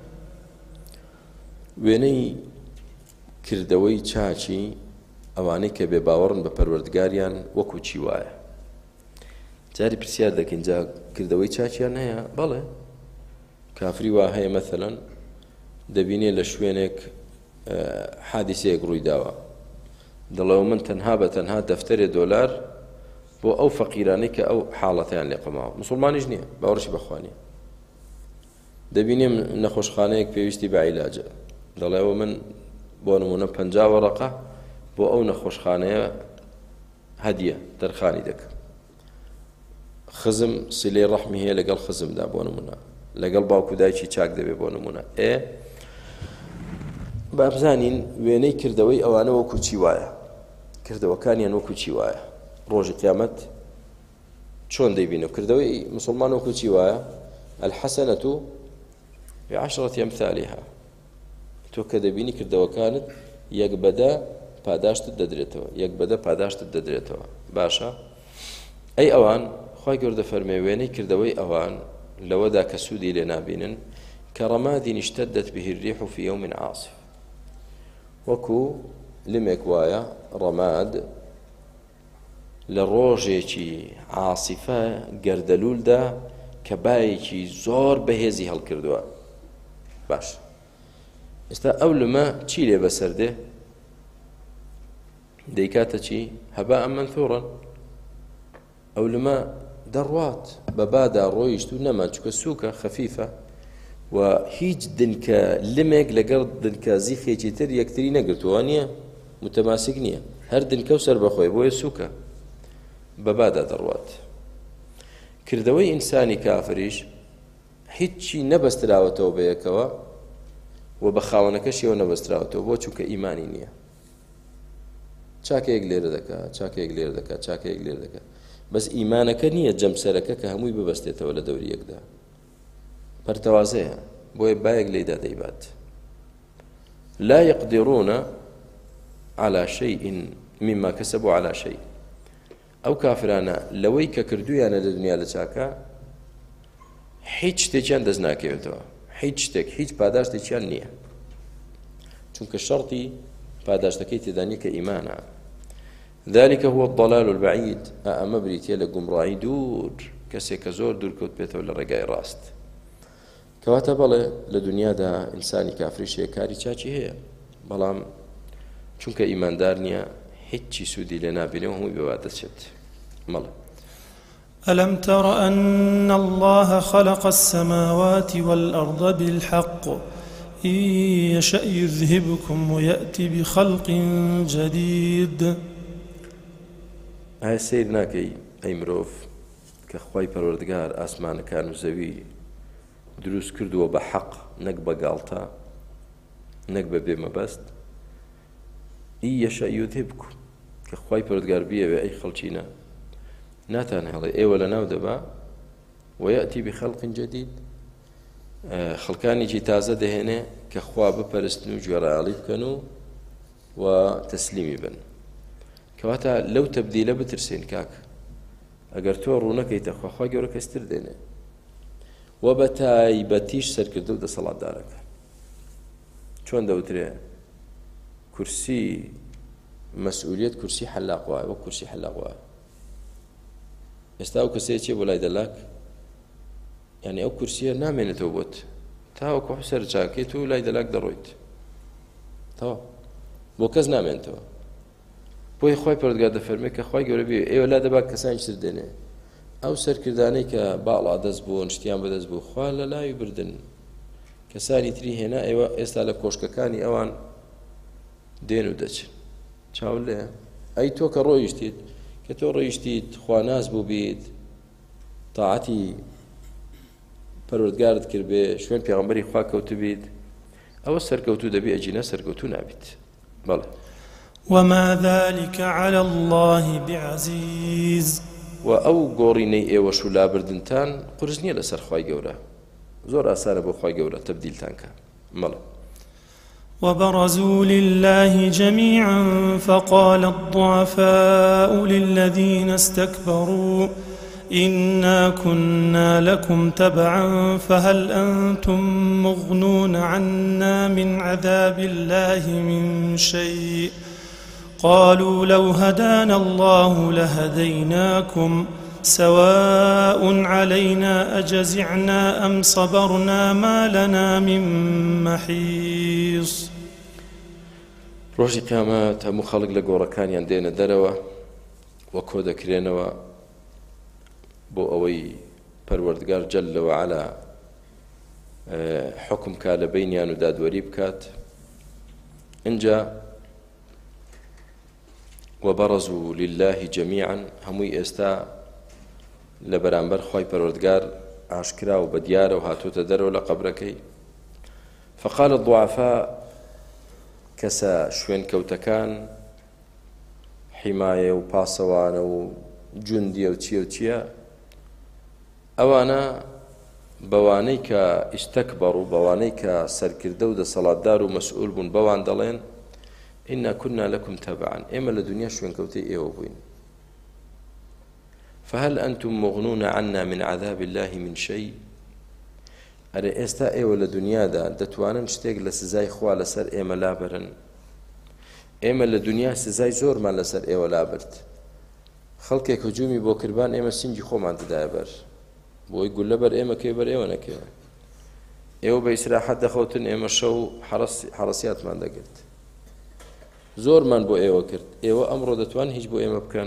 وێنەی کردەوەی چاچی ئەوانەی کە بێ باوەڕن بە پەروەردگاریان وەکو چی وایە جاری پرسیار دەکەین جا کردەوەی چاچیان هەیە بەڵێ کافری وا هەیە مەثەلەن دەبینێ لە شوێنێک حادیسەیەک ڕووی داوە دەڵێەوە من تەنها بە تەنها دەفتەرێ دۆلار بۆ ئەو فەقیرانەی کە ئەو حاڵەتیان لێ قەماوە موسڵمانیش نییە باوەڕشی بەخوا نییە دەبینێ نەخۆشخانەیەک پێویستی بە عیلاجە دەڵێەوە من بۆ نمونە پەنجا وەرەقە بۆ ئەو نەخۆشخانەیە هەدیە دەرخانی دەکەم خزم سلەی ڕەحمی هەیە لەگەڵ خزمدا بۆ نمونە لەگەڵ باوکو دایکی چاک دەبێ بۆ نمونە ئێ با بزانین وێنەی کردەوەی ئەوانە وەکو چی وایە کردەوەکانیان وەکو چی وایە ڕۆژی قیامەت چۆن دەیبینە کردەوەی مسلمان وەکو چی وایە الحەسەنەة بعشرة أمثالها تۆ کە دەبینی کردەوەکانت یەک بەدە پاداشتت دەدرێتەوە یەک بەدە پاداشتت دەدرێتەوە باشە ئەی ئەوان خوای گەورە دەفەرمێ وێنەی کردەوەی ئەوان لەوەدا کە سوودی لێ نابینن كرماد اشتدت به الريح في يوم عاصف وەکو لمێک وایە ڕەماد لە ڕۆژێکی عاسیفە گەردەلوولدا کە بایەکی زۆر بەهێزی هەڵکردووە. باش ئێستا ئەو لمە چی لێ بەسەردێ؟ دەیکاتە چی؟ هەباء منثورا. ئەو لمە دەڕوات بە بادا ڕۆیشت و نەما چکە سووکە خەفیفە و هیچ دنکە لمێک لەگەڵ دنکە زیخێکی تر یەکتری نەگرتووە نییە، متەماسک نییە، هەر دنکە و سەر بەخۆی بۆیە سووکە بە بادا دەڕوات. کردەوەی ئینسانی کافریش هیچی نەبەستراوەتەوە بەیەکەوە و بە خاوەنەکەشیەوە نەبەستراوەتەوە بۆ چووکە ئیمانی نییە. چاکەیەک لێرە دەکات، چاکەیەک لێرە دەکات، چاکەیەک لێرە دەکات، بەس ئیمانەکە نییە جەمسەرەکە کە هەمووی ببەستێتەوە لە دەوری یەکدا. پەرتەوازەیە بۆیە بایەک لێیدا دەیبات. لا يقدرون على شيء مما كسبوا على شيء. ئەو کافرانە لەوەی کە کردویانە لە دنیا لە چاکە هیچ شتێکیان دەست ناکەوێتەوە، هیچ شتێک هیچ پاداشتێکیان نییە، چونکە شەڕتی پاداشتەکەی تێدا نییە کە ئیمانە. ذلك هو الضلال البعيد. ئەمە بریتیە لە گومڕایی دوور، کەسێک کە زۆر دوورکەوت بێتەوە لە ڕێگای ڕاست. کەواتە بەڵێ لە دنیادا ئینسانی کافریشەیە کاری چاچی هەیە، بەڵام چونکە ئیماندار نییە هیچی سوودی لێ نابینێ و هەمووی بەوا دەچێت. مەڵێ ألم تر أن الله خلق السماوات والأرض بالحق إن يشأ يذهبكم ويأتي بخلق جديد. ئایا سیر ناکەی ئەی مرۆڤ کە خوای پەروەردگار ئاسمانەکان و زەوی دروست کردووە بە حەق، نەک بە گاڵتە، نەک بە بێمەبەست. ئین یەشە یوذهبکم، کە خوای پەروەردگار بیەوێ ئەی خەڵکینە ناتان هەڵێ ئێوە لەناو دەبا وەیەتی بخەڵق جەدید، خەڵکانێکی تازە دەهێنێ کە خوا بپەرستن و گوێڕایەڵی بکەن و و تەسلیمی بن. کەواتە لەو تەبدیلە بترسین کاک، ئەگەر تۆ ڕوونەکەیتە خوا، خوا گەورە کەستر دێنێ و بە تایبەتیش سەرکردە و دەسەڵاتدارەکە. چۆن دەوترێ کورسی مەسئولیت کورسی حەلاق وایە، وەک کورسی حەلاق وایە. ئێستا ئەو کەسەیە چێ بۆ لای دەلاک، یعنی ئەو کورسیە نامێنێتەوە بۆت تاوەکو سەر چاکێت و لای دەلاک دەڕۆیت تەواو، بۆ کەس نامێنێتەوە. بۆی خوای پەروەردگار دەفەرمێ کە خوای گەورە بێ ئێوە لا دەبا کەسانی تر دێنێ، ئەو سەرکردانەی کە باڵا دەست بوون شتیان بەدەست بوو خوا لە لای بردن، کەسانی تری هێنا، ئێوە ئێستا لە کۆشکەکانی ئەوان دێن و دەچن. چاو لێ ئەی تۆ کە ڕۆیشتیت، کە تۆ ڕۆیشتیت خواناز بوو بیت، تاعەتی پەروەردگارت کرد بێ، شوێن پێغەمبەری خوا کەوتو بیت، ئەوە سەرکەوتوو دەبێ، ئەجینە سەرکەوتوو نابیت. بەڵێ وما ذلك على الله بعزيز. و ئەو گۆڕینەی ئێوەش و لابردنتان قورس نییە لەسەر خوای گەورە، زۆر ئاسانە بۆ خوای گەورە تەبدیلتان کە. مەڵێ وبرزوا لله جميعا فقال الضعفاء للذين استكبروا إنا كنا لكم تبعا فهل أنتم مغنون عنا من عذاب الله من شيء قالوا لو هدانا الله لهديناكم سواء علينا أجزعنا أم صبرنا ما لنا من محيص. ڕۆژی قیامەت هەموو خەڵک لە گۆڕەکانیان دێنە دەرەوە و کۆ دەکرێنەوە بۆ ئەوەی پەروەردگار جەل وعەلا حکم کا لە بینیان و دادوەری بکات. اینجا وبرزوا لله جميعا، هەمووی ئێستا لە بەرامبەر خوای پەروەردگار ئاشکرا و بەدیارە و هاتوتە دەرەوە لە قەبرەکەی. فقال الضعفاء، کەسە شوێن کەوتەکان، حیمایە و پاسەوانە و جوندیە و چیە و چیە، ئەوانە بەوانەی کە ئیستەکبەڕ و بەوانەی کە سەرکردە و دەسەڵاتدار و مەسئول بوون بەوان دەڵێن ئینا كنا لكم تبعا، ئێمە لە دنیا شوێن کەوتەی ئێوە بووین. فهل أنتم مغنون عنا من عذاب الله من شيء، ئەرێ ئێستا ئێوە لە دنیادا دەتوانن شتێک لە سزای خوا لەسەر ئێمە لابرن. ئێمە لە دنیا سزای زۆرمان لەسەر ئێوە لابرد. خەڵکێک هجومی بۆ کردبان ئێمە سینگی خۆمان دەدایە بەر بۆی گولە بەر ئێمە کێ بەر ئێوە نەکەوە. ئێوە بە ئیسراحەت دەخەوتن، ئێمە شەو حەڕەسیاتمان دەگرت. زۆرمان بۆ ئێوە کرد، ئێوە ئەمڕۆ دەتوان هیچ بۆ ئێمە بکەن.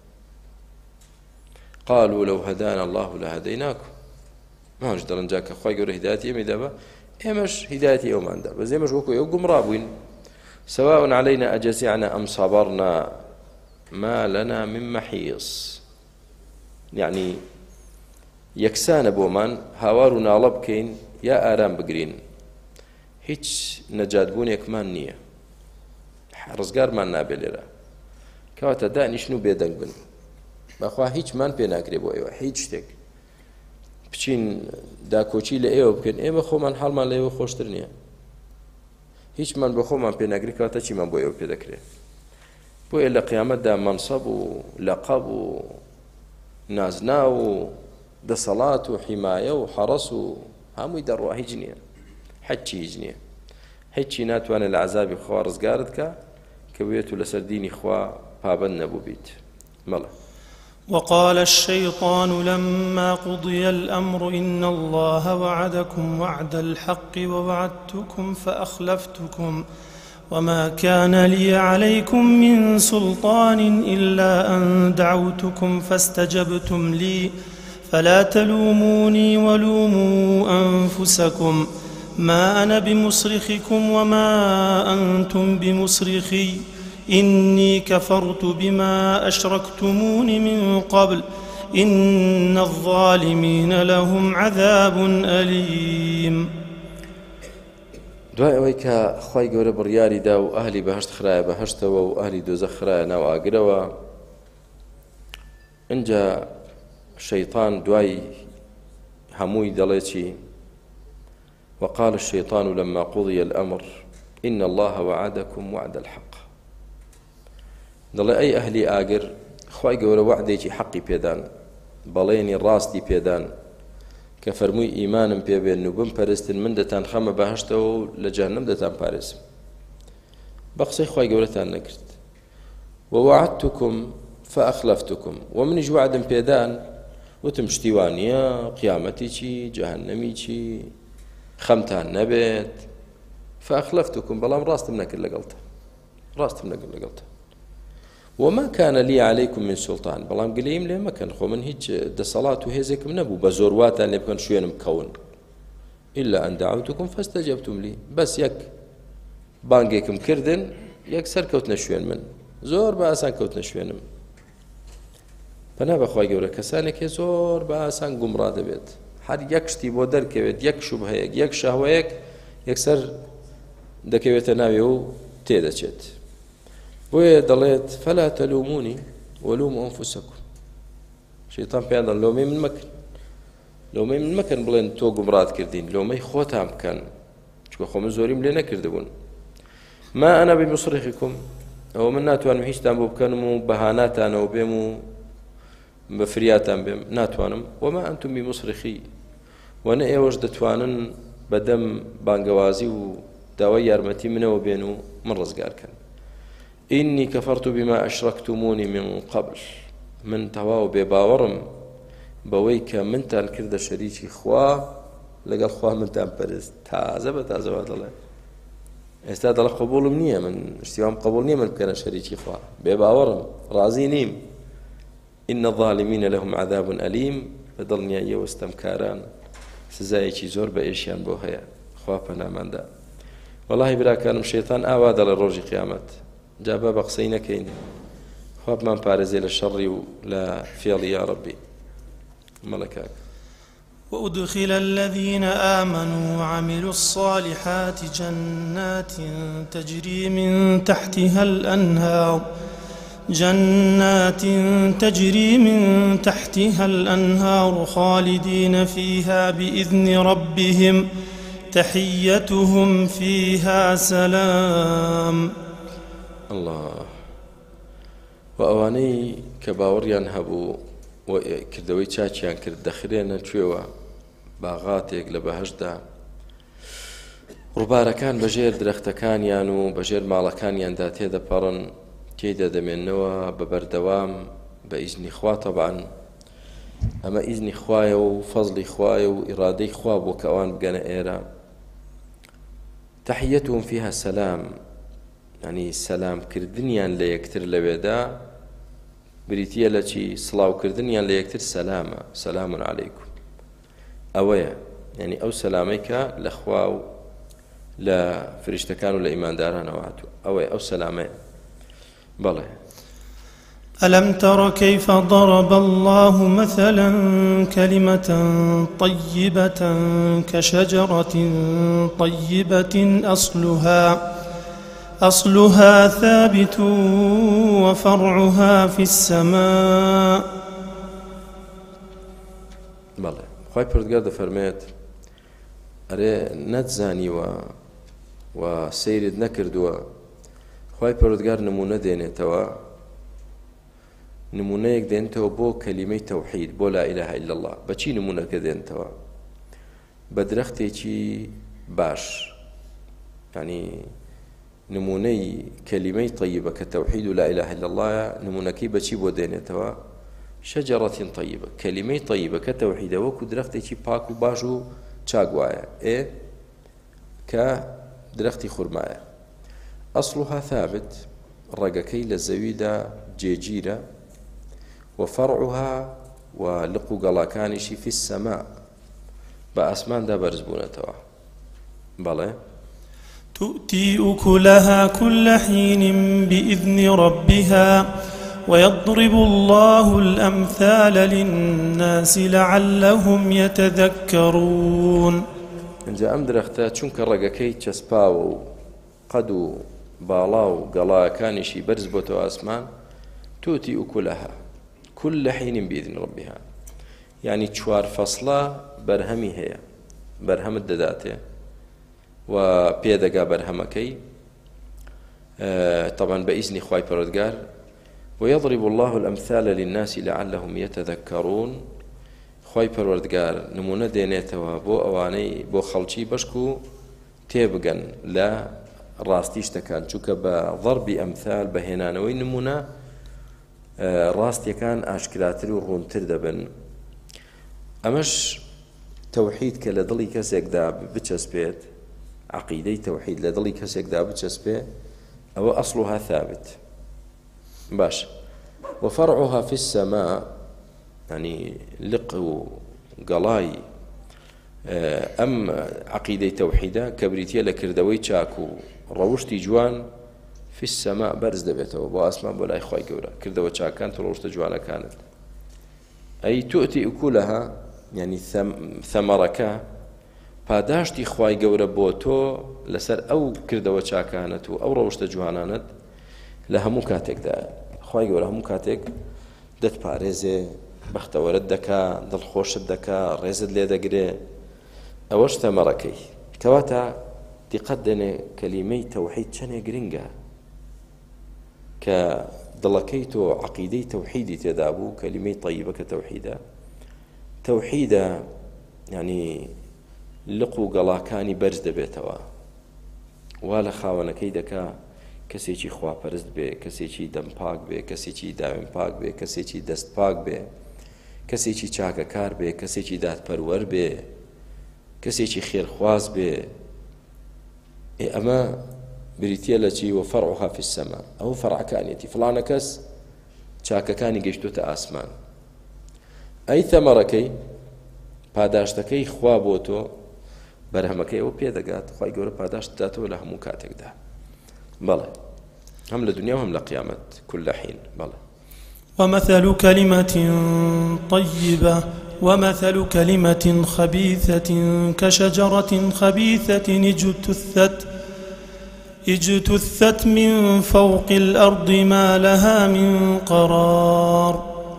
قالوا لو هدانا الله لهديناكم. ماش دەڵێن جا کە خوای گەورە هیدایەتی ئێمەی دەبە ئێمەش هیدایەتی ئێوەماندا، بەس ئێمەش وەکو ئێوە گومڕا بووین. سواء علينا أجزعنا أم صبرنا ما لنا من محيص. يعني يكسان بومان هاوار ناڵە بکەین یا ئارام بگرین، هیچ نەجاتبوونێکمان نییە، ڕزگارمان نابێ لێرە. کەواتە دانیشن و بێدەنگ بن، بەخوا هیچمان پێ ناکرێ بۆ ئێوە هیچ شتێک. بچین داکۆچی لە ئێوە بکەن، ئێمە خۆمان حاڵمان لە ئێوە خۆشتر نییە، هیچمان بۆ خۆمان پێ ناگری، کەواتە چیمان بۆ ئێوە پێ دەکرێت. بۆیە لە قیامەتدا مەنسەب و لەقەب و نازنا و دەسەڵات و حیمایە و حەڕەس و هەمووی دەڕوا هیچ نییە، حەچی هیچ نییە، هیچی ناتوانێت لە عەزابی خوا ڕزگارت کە کە بێت و لەسەر دینی خوا پابەند نەبوو بیت. مەڵە وقال الشيطان لما قضي الأمر إن الله وعدكم وعد الحق ووعدتكم فأخلفتكم وما كان لي عليكم من سلطان إلا أن دعوتكم فاستجبتم لي فلا تلوموني ولوموا أنفسكم ما أنا بمصرخكم وما أنتم بمصرخي إني كفرت بما أشركتمون من قبل إن الظالمين لهم عذاب أليم. دوای ئەوەی کە خوای گەورە بڕیاری دا و ئەهلی بەهەشت خرایە بەهەشتەوە و ئەهلی دۆزەخ خرایە ناو ئاگرەوە، ئینجا شەیطان دوای هەمووی دەڵێ چی؟ وقال الشيطان لما قضي الأمر إن الله وعدكم وعد الحق. دەڵێ ئەی ئەهلی ئاگر، خوای گەورە وعدێکی حەقی پێدان، بەڵێنی ڕاستی پێدان کە فەرمووی ئیمانم پێبێن و بمپەرستن، من دەتان خەمە بەهەشتەوە و لە جەهەنەم دەتان پارێزم. بە قسەی خوای گەورەتان نەکرد. ووعدتكم فأخلفتكم، ومنیش وعدم پێدان وتم شتی وانە قیامەتی چی جەهەنەمی چی خەمتان نەبێت. فأخلفتكم، بەڵام ڕاستم نەکرد لەگەڵتە، ڕاستم نەکرد لەگەڵتە. وما كان لي عليكم من سلطان، بەڵام گلەیم لێ مەکەن، خۆ من هیچ دەسەڵات و هێزێکم نەبوو بە زۆر واتان لێ بکەن شوێنم بکەون. إلا أن دعوتكم فاستجبتم لي، بەس یەک بانگێکم کردن یەکسەر کەوتنە شوێن من، زۆر بە ئاسان کەوتنە شوێنم. پەنا بەخوای گەورە کەسانێکی زۆر بە ئاسان گومڕا دەبێت، هەر یەک شتی بۆ دەرکەوێت، یەک شوبهەیەک یەک شەهوەیەک یەکسەر دەکەوێتە ناوێ و تێدەچێت. بۆیە دەڵێت فەلا تەلومونی وەلوموا ئەنفوسەکم. شەیطان پێیان دەڵێت لۆمەی من مەکەن، لۆمەی من مەکەن بڵێن تۆ گومڕات کردین، لۆمەی خۆتان بکەن، چونکە خۆ من زۆریم لێ نەکردبوون. ما ئەنا بمصرخکم، ئەوە من ناتوانم هیچتان بۆ بکەنم و بەهاناتانەوە بێم و بە فریاتان بێم، ناتوانم. وما ئەنتم بمصرخی، وەنە ئێوەش دەتوانن بەدەم بانگەوازی و داوای یارمەتی منەوە بێن و من ڕزگارکەن. إني كفرت بما أشركتموني من قبل، من تواو بباورم بويك من تان كرد شريكي خوا لقال خوا من تان برز تازه بتازه هذا الله استاد الله قبول منية من اشتيام قبول نية من كان شريكي خوا بباورم رازينيم. إن الظالمين لهم عذاب أليم، بدلني أيه واستمكاران سزايكي زور بإيشيان بوهيا خوا بنامان دا. والله بلا كان الشيطان آواد للروج قيامت جابا بقسينا كين خواب من بارزي للشر ولا فيض يا ربي ملكاك. وأدخل الذين آمنوا وعملوا الصالحات جنات تجري من تحتها الأنهار جنات تجري من تحتها الأنهار خالدين فيها بإذن ربهم تحيتهم فيها سلام. الله. وأواني كباوريان هبو وكردوي تشاچيان كرد دخرين تويوا باغاتێک لە بەهەشدا ڕووبارەکان بەژێر درەختەکانیان و بەژێر ماڵەکانیاندا تێدەپەڕن تێیدا دەمێننەوە بە بەردەوام بە ئیزنی خوا تەبعاً ئەمە ئیزنی خوایە و فەزلی خوایە و ئیرادەی خوا بۆ کە ئەوان بگەنە ئێرە تحیەتهم فيها سەلام ینی سەلامکردنیان لە یەکتر لەوێدا بریتیە لە چی سڵاوکردنیان لە یەکتر سەلامە سەلامون عەلەیکم ئەوەیە ینی ئەو سەلامەی کە لە خوا و لە فریشتەکان و لە ئیماندارانەوە هاتووە ئەوەیە ئەو سەلامەیە بەڵێ ألم تر كيف ضرب الله مثلا كلمة طيبة كشجرة طيبة أصلها أصلها ثابت وفرعها في السماء بەڵێ خوای پروردگار دەفەرمێت ئەرێ نەتزانیوە و سەیرت نەکردووە خوای پروردگار نمونە دێنێتەوە نمونەیەک دێنتەوە بۆ کەلیمەی تەوحید بۆ لا ئیلاهە ئیلا الله بەچی نمونەکە دێنتەوە بە درەختێکی باش ینی نمونەی کەلیمەی طیبە کە تەوحید و لا ئیلاهە ئیلا اللهە نمونەکەی بەچی بۆ دێنێتەوە شەجەڕەتین طیبە کەلیمەی طیبە کە تەوحیدە وەکو درەختێکی پاک و باش و چاک وایە ئێ کە درەختی خورمایە ئەسڵها ثابت ڕەگەکەی لە زەویدا جێگیرە وفرعها ولق قلاكانشي في السماء بأسمان دا برزبونتوا بلى تؤتي أكلها كل حين بإذن ربها ويضرب الله الأمثال للناس لعلهم يتذكرون انجا ام درختا چونك رقاكي چسباو قدو بالاو قلاكانشي برزبوتو أسمان تؤتي أكلها كل حين بإذن ربها يعني چوار فصلة برهمي هي برهم الدداته وبيدقا برهمكي آه طبعا بإذن خواي پروردگار ويضرب الله الأمثال للناس لعلهم يتذكرون خواي پروردگار نمونه دينيتوا بو اواني بو خلچي بشكو تيبگن لا راستيش تكان چوكا بضرب أمثال بهنانوي نمونه ڕاستیەکان ئاشکراتر و ڕوونتر دەبن ئەمەش تەوحید کە لە دڵی کەسێکدا بچەسپێت عەقیدەی تەوحید لە دڵی کەسێکدا بچەسپێ ئەوە ئەسڵها ثابت باش وفرعها في السماء يعني لق و گەڵای ئەم عەقیدەی تەوحیدە کە بریتیە لە کردەوەی چاک و ڕەوشتی جوان في السماء برز دەبێتەوە بۆ ئاسمان بۆ لای خوای گەورە کردەوە چاکان ڕۆشتە جوانەکانت ئەی تؤتی ئوکولەها یعنی ثەمەڕەکە پاداشتی خوای گەورە بۆ تۆ لەسەر ئەو کردەوە چاکانت و ئەو ڕۆشتە جوانانت لە هەموو کاتێکدا خوای گەورە هەموو کاتێک دەتپارێزێ بەختەوەرت دەکا دڵخۆشت دەکا ڕێزت لێ دەگرێ ئەوەش ثەمەڕەکەی کەواتە دیقەت دەنێ کەلیمەی تەوحید چەندێک گرنگە کە دڵەکەی تۆ عەقیدەی تەوحیدی تێدا بوو کەلیمەی طیبە کە تەوحیدە تەوحیدە یعنی لق و گەڵاکانی بەرز دەبێتەوە وا لە خاوەنەکەی دەکا کەسێکی خواپەرست بێ کەسێکی دەم پاک بێ کەسێکی داوێن پاک بێ کەسێکی دەست پاک بێ کەسێکی چاکەکار بێ کەسێکی دادپەروەر بێ کەسێکی خێرخواز بێ ئەمە بریتیە لە چی وفرعها في السماء ئەو فەرعەکانیەتی فڵانە کەس چاکەکانی گەیشتوتە ئاسمان ئەی ثەمەڕەکەی پاداشتەکەی خوا بۆ تۆ بەرهەمەکەی ئەوە پێدەگات خوای گەورە پاداشت داتەوە لە هەموو کاتێکدا بەڵێ هەم لە دنیا و هەم لە قیامەت كل حين بەڵێ ومثل كلمة طيبة ومثل كلمة خبيثة كشجرة خبيثة اجتثت اجتثت من فوق الأرض ما لها من قرار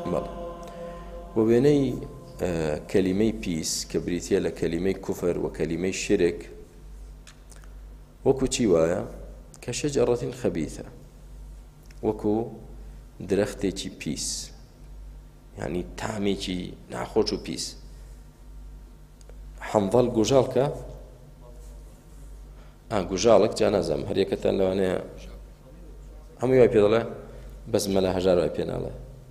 وبيني آه كلمة بيس كبريتيا لكلمة كفر وكلمة شرك وكو تشيوايا كشجرة خبيثة وكو درختي بيس يعني تاميكي ناخوشو بيس حەنظەڵ گوژاڵکە ئا گوژاڵک جا نازانم هەر یەکەتان لەوانەیە هەمووی وای پێ دەڵێ بەس مەلا هەژار وای پێ ناڵێ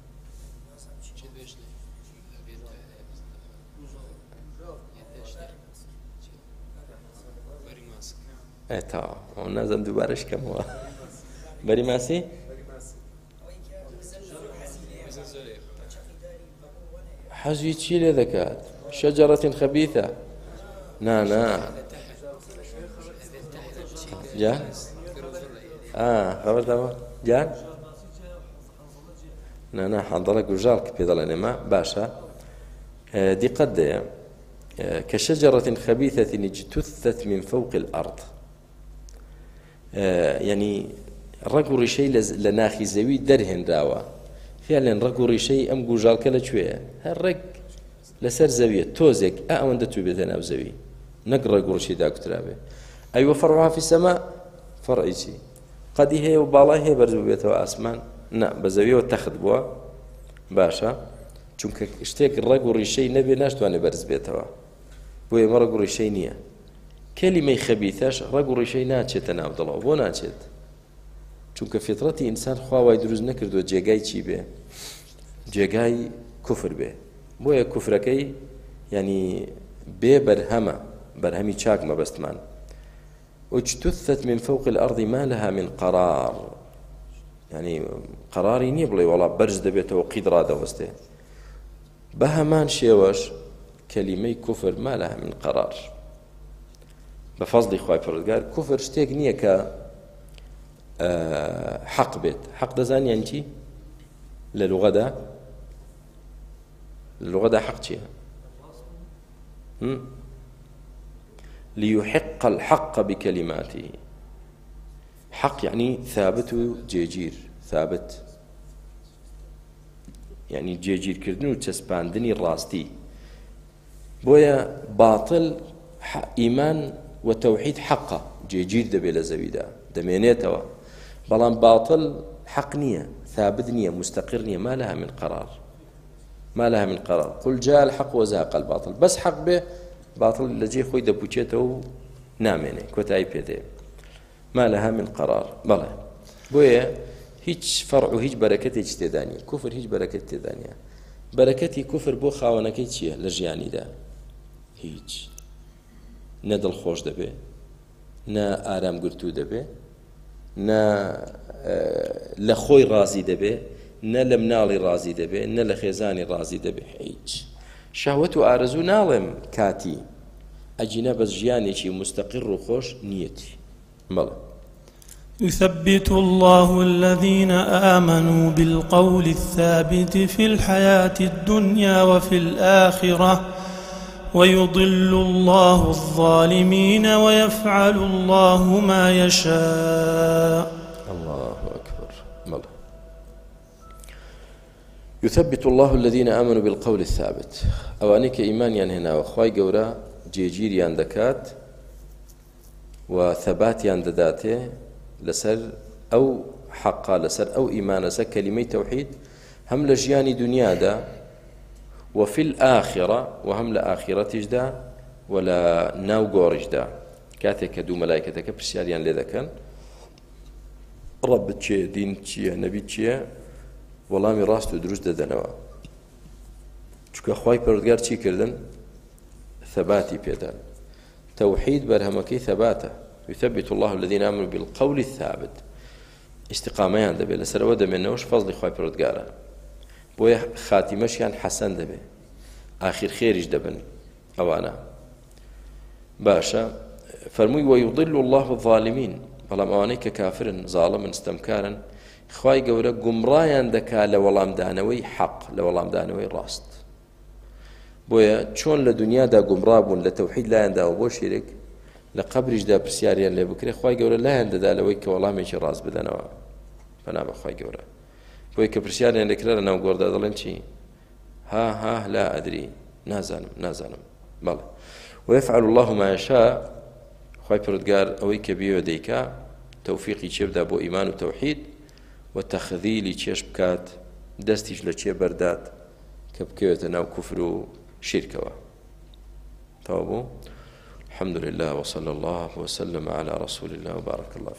ئێتا ئەو نازانم دووبارەش کەمەوە بەری ماسی حەزی چی لێ دەکات شەجەرەتین خەبیثە نا نا جان آه خبردەوە جان نا نا حەنظەڵە گوژاڵ کە پێ دەڵێن ئێمە باشە دیقەت دەیە كشجرة خبيثة اجتثت من فوق الأرض يعني ڕەگ و ڕیشەی لە ناخی زەوی دەرهێنراوە خیاڵێن ڕەگ و ڕیشەی ئەم گوژاڵکە لەکوێیە هەر ڕێک لەسەر زەویە تۆزێک ئا ئەوەندە تو بێتە ناو زەوی نەک ڕەگ و ڕیشەی داکوترابێ ئەیوە فەرعها فی السەما فەرعی چی قەدی هەیە و باڵای هەیە بەرز ببێتەوە ئاسمان نا بە زەویەوە تەخت بووە باشە چونکە شتێک ڕەگ و ڕیشەی نەبێ ناشتوانێ بەرز بێتەوە بۆ ئێمە ڕەگ و ڕیشەی نییە کەلیمەی خەبیثەش ڕەگ و ڕیشەی ناچێتە ناو دڵەوە بۆ ناچێت چونکە فیترەتی ئینسان خوا وای دروست نەکردووە جێگای چی بێ جێگای کوفر بێ بۆیە کوفرەکەی ینی بێ بەرهەمە بەرهەمی چاک مەبەستمان اجتثت من فوق الأرض ما لها من قرار يعني قراری نییە بڵێ وەڵا بەرز دەبێتەوە قید ڕادەوەستێ بە هەمان شێوەش کەلیمەی کوفر ما لها من قرار بە فەزڵی خوای پەروەردگار کوفر شتێک نییە کە حەق بێت حەق دەزانیان چی لە لوغەدا لە لوغەدا حەق چییە ليحق الحق بكلماته حق يعني ثابت جيجير ثابت يعني جيجير كردن وتسباندني الراستي بويا باطل إيمان وتوحيد حقه جيجير دبي لزويدا دمينيتوا بلان باطل حق نية ثابت نية مستقر نية ما لها من قرار ما لها من قرار قل جاء الحق وزهق الباطل بس حق به باطل لەجێ خۆی دەپوچێتەوە و نامێنێ کۆتایی پێدێ ما لها من قرار بەڵێ بۆیە هیچ فەرع و هیچ بەرەکەتێکی تێدا نیە کوفر هیچ بەرەکەت تێدا نیە بەرەکەتی کوفر بۆ خاوەنەکەی چییە لە ژیانیدا هیچ نە دڵخۆش دەبێ نە ئارامگرتوو دەبێ نە لە خۆی ڕازی دەبێ نە لە مناڵی ڕازی دەبێ نە لە خێزانی ڕازی دەبێ هیچ شەهوەت و ئارەزوو ناڵێم کاتی ئەجینە بەس ژیانێکی مستەقر و خۆش نیەتی بەڵێ يثبت الله الذين آمنوا بالقول الثابت في الحياة الدنيا وفي الآخرة ويضل الله الظالمين ويفعل الله ما يشاء الله أكبر بلى يثبت الله الذين آمنوا بالقول الثابت أوانيك إيمانيان هنا وخواي قورا جيجيريان دكات وثباتيان دداته لسر أو حقا لسر أو إيمان لسر كلمة توحيد هم لجياني دنيا دا وفي الآخرة وهم لآخرة دا ولا ناو قورج دا كاتك دو ملائكتك برسياليان لذا كان رب تشي دين تشي نبي تشي وەڵامی ڕاست و دروست دەدەنەوە چونکە خوای پەروەردگار چی کردن ثباتی پێدان تەوحید بەرهەمەکەی ثباتە يثبت الله الذين آمنوا بالقول الثابت استقامەیان دەبێت لەسەرەوە دەمێنەوەش فەزڵی خوای پەروەردگارە بۆیە خاتیمەشیان حەسەن دەبێت ئاخر خێریش دەبن ئەوانە باشە فەرمووی ويضل الله الظالمين بەڵام ئەوانەی کە کافرن زاڵمن ستەمکارن خوای گەورە گومڕایان دەکا لە وەڵامدانەوەی حەق لە وەڵامدانەوەی ڕاست بۆیە چۆن لە دنیادا گومڕا بوون لە تەوحید لایەنداوە بۆ شیرک لە قەبریشدا پرسیاریان لێ بکرێ خوای گەورە لایەن دەدا لەوەی کە وەڵامێکی ڕاست بدەنەوە پەنا بە خوای گەورە بۆیە کە پرسیاریان لێکرا لە ناو گۆڕدا دەڵێن چی ها ها لا ئەدری نازانم نازانم بەڵێ ويفعل الله ما يشاء خوای پەروەردگار ئەوەی کە بێوە دەیکا تەوفیقی چێ بدا بۆ ئیمان و تەوحید وتەخذیلی چێش بکات دەستیش لە چێ بەردات کە بکەوێتە ناو کوفر و شیرکەوە تەواو بوو. الحمد لله وصلى الله وسلم على رسول الله وبارك الله فيه.